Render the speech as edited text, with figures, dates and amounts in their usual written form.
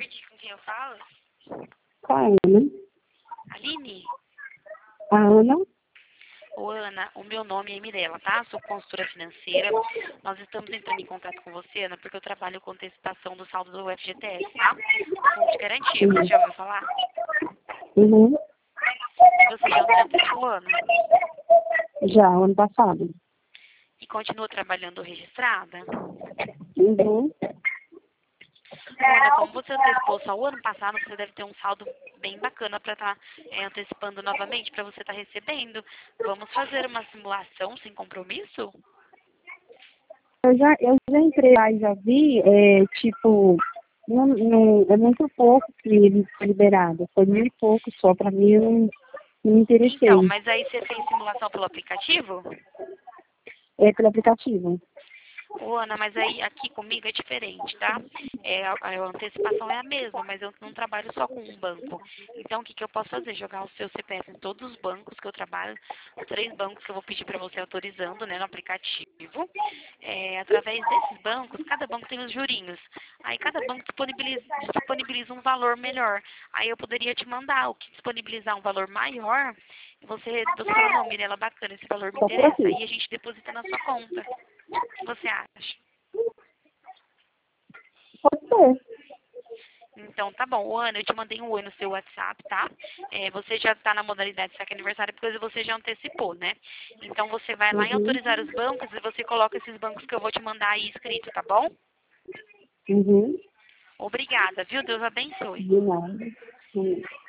tarde, com quem eu falo? Com a Ana. Aline? A Ana? Ô, Ana, o meu nome é Mirella, tá? Sou consultora financeira. Nós estamos entrando em contato com você, Ana, porque eu trabalho com antecipação do saldo do FGTS, tá? Fundo de garantia, você já ouviu falar? Uhum. E você já antecipou, Ana? Já, ano passado. E continua trabalhando registrada? Uhum. Ana, como você antecipou só o ano passado, você deve ter um saldo bem bacana para estar antecipando novamente, para você estar recebendo. Vamos fazer uma simulação sem compromisso? Eu já entrei lá e já vi, tipo, é muito pouco que ele foi liberado. Foi muito pouco só, pra mim eu não me Então, interessei. mas aí você fez simulação pelo aplicativo? É pelo aplicativo. Ô, Ana, mas aí aqui comigo é diferente, tá? A antecipação é a mesma, mas eu não trabalho só com um banco. Então, o que eu posso fazer? Jogar o seu CPF em todos os bancos que eu trabalho, os 3 bancos que eu vou pedir para você autorizando, né, no aplicativo. Através desses bancos, cada banco tem os jurinhos. Aí cada banco disponibiliza um valor melhor. Aí eu poderia te mandar o que disponibilizar um valor maior. Você fala, não, Mirella, bacana, esse valor me Só por interessa. aqui. Aí a gente deposita na sua conta. O que você acha? Pode ser. Então, tá bom. Ô, Ana, eu te mandei um oi no seu WhatsApp, tá? Você já tá na modalidade saque aniversário porque você já antecipou, né? Então, você vai lá em Uhum. autorizar os bancos e você coloca esses bancos que eu vou te mandar aí escrito, tá bom? Uhum. Obrigada, viu? Deus abençoe. De nada. Uhum.